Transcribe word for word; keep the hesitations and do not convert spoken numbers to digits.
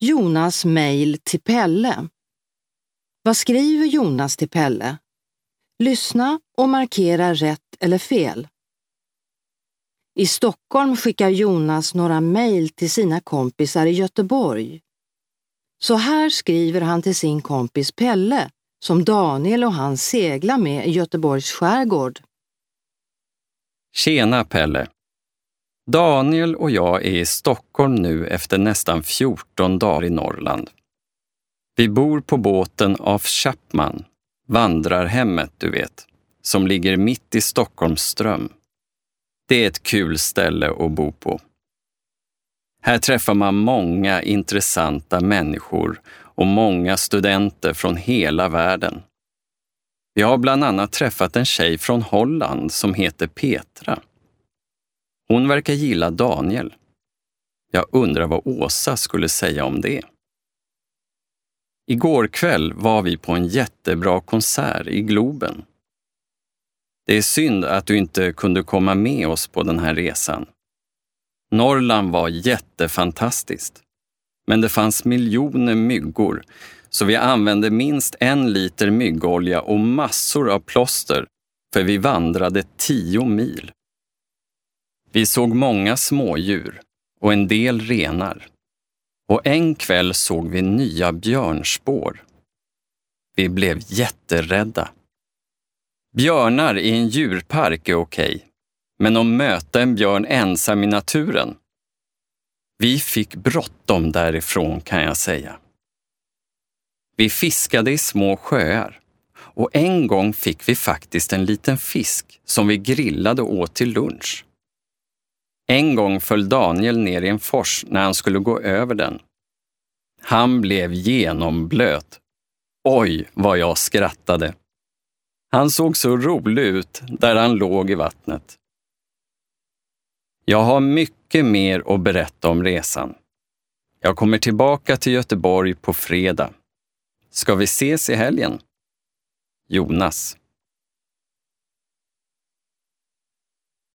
Jonas mejl till Pelle. Vad skriver Jonas till Pelle? Lyssna och markera rätt eller fel. I Stockholm skickar Jonas några mejl till sina kompisar i Göteborg. Så här skriver han till sin kompis Pelle, som Daniel och han seglar med i Göteborgs skärgård. Tjena Pelle. Daniel och jag är i Stockholm nu efter nästan fjorton dagar i Norrland. Vi bor på båten av Chapman, vandrarhemmet du vet, som ligger mitt i Stockholms ström. Det är ett kul ställe att bo på. Här träffar man många intressanta människor och många studenter från hela världen. Vi har bland annat träffat en tjej från Holland som heter Petra. Hon verkar gilla Daniel. Jag undrar vad Åsa skulle säga om det. Igår kväll var vi på en jättebra konsert i Globen. Det är synd att du inte kunde komma med oss på den här resan. Norrland var jättefantastiskt. Men det fanns miljoner myggor, så vi använde minst en liter myggolja och massor av plåster, för vi vandrade tio mil. Vi såg många smådjur och en del renar. Och en kväll såg vi nya björnspår. Vi blev jätterädda. Björnar i en djurpark är okej, men att möta en björn ensam i naturen. Vi fick bråttom därifrån kan jag säga. Vi fiskade i små sjöar och en gång fick vi faktiskt en liten fisk som vi grillade åt till lunch. En gång föll Daniel ner i en fors när han skulle gå över den. Han blev genomblöt. Oj, vad jag skrattade. Han såg så rolig ut där han låg i vattnet. Jag har mycket mer att berätta om resan. Jag kommer tillbaka till Göteborg på fredag. Ska vi ses i helgen? Jonas.